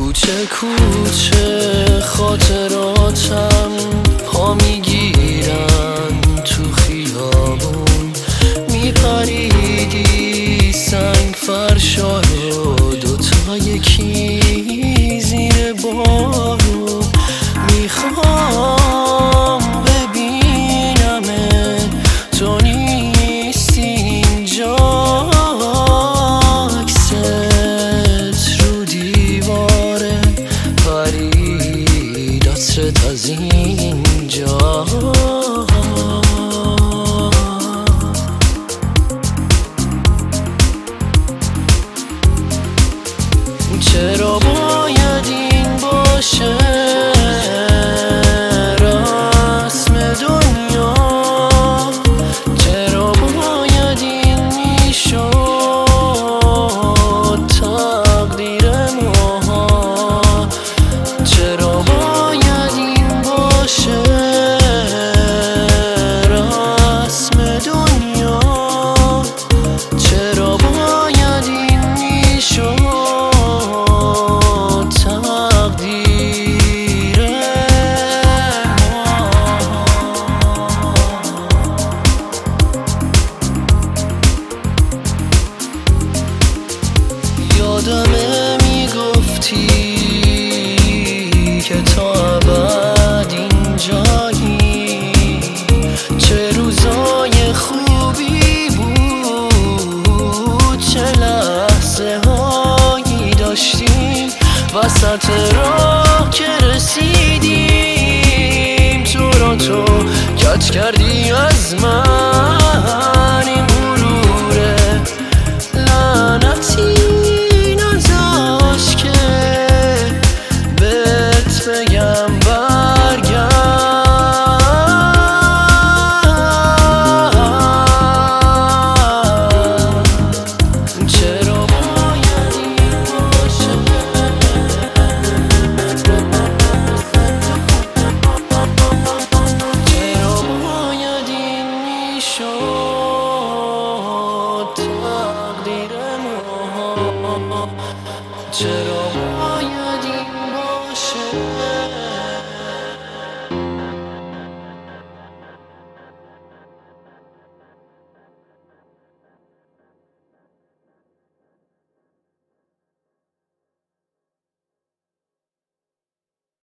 کوچه کوچه خاطراتم پا میگیرن تو خیابون، میپریدی سنگ فرشا رو دوتا یکی زیر بارون. میخوام ببینمه تو نیستی اینجا، عکست رو دیواره پرید عطرت از اینجا. چرا باید این باشه رسم دنیا؟ چرا باید این میشد تقدیر ما؟ چرا باید این باشه رسم دنیا؟ چرا باید این میشد یادمه میگفتی که تا ابد اینجایی، چه روزای خوبی بود، چه لحظه هایی داشتیم وسط راه که رسیدیم. تو را تو کج کردی از من، این غروره لعنتی بگم برگرد. چرا باید این باشه؟ چرا باید این میشد تقدیر ما؟ چرا باید این باشه؟